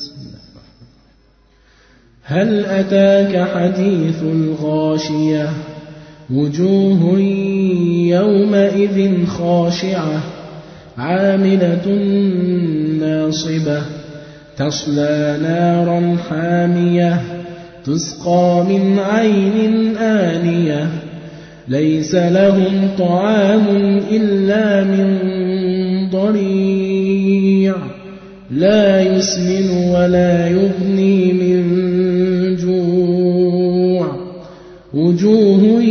هل أتاك حديث الغاشية وجوه يومئذ خاشعة عاملة ناصبة تصلى نارا حامية تسقى من عين آنية ليس لهم طعام إلا من ضريع لا يسمن ولا يغني من جوع وجوه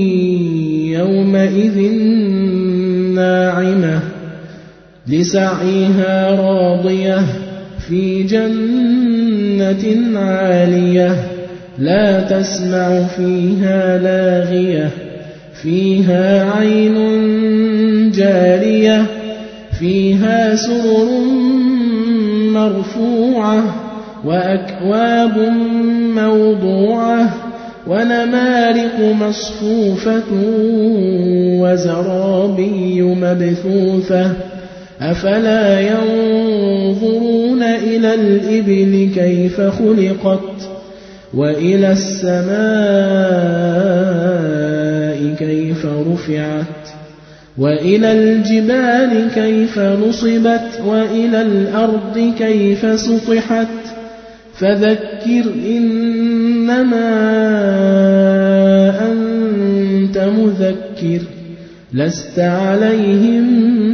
يومئذ ناعمة لسعيها راضية في جنة عالية لا تسمع فيها لاغية فيها عين جارية فيها سرر مرفوعة وأكواب موضوعة ونمارق مصفوفة وزرابي مبثوثة أفلا ينظرون إلى الإبل كيف خلقت وإلى السماء كيف رفعت وإلى الجبال كيف نصبت وإلى الأرض كيف سطحت فذكر إنما أنت مذكر لست عليهم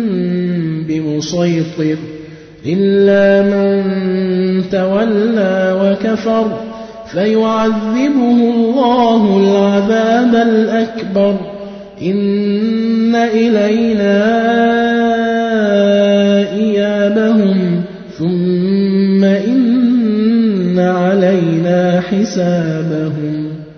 بمسيطر إلا من تولى وكفر فيعذبه الله العذاب الأكبر إن إلينا إيابهم ثم إن علينا حسابهم